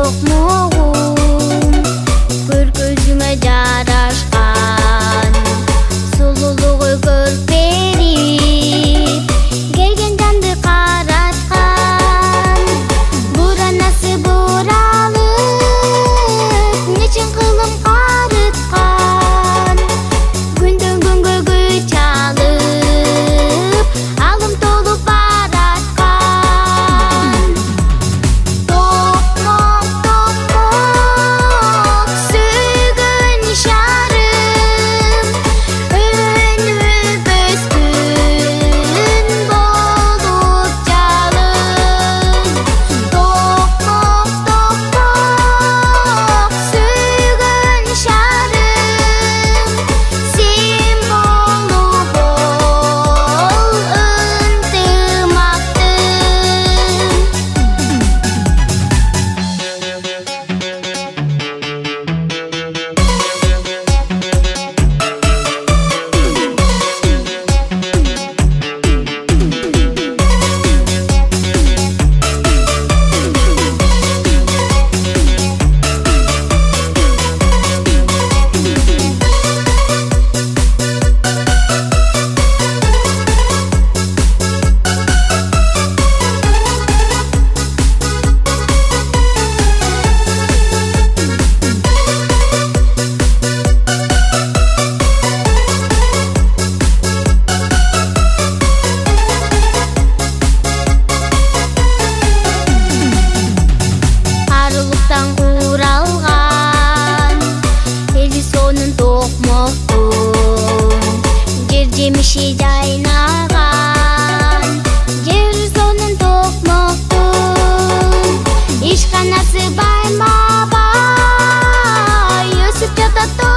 токмогум көргөзүмө жарашкан сулуулугу көрүп берип келген жанды караткан буранасы буралып нечин кылым карыткан күндөн күнгө күй чалып алым толуп бараткан токмок токмок сүйгөн шарым өнүп өскүн болуп жалын токмок токмок сүйгөн шарым сен болуп ол арылыктан куралган эли сонун токмоктун жер жемиши жайнаган жер сонун токмоктун ишканасы байма бай өсүп жатат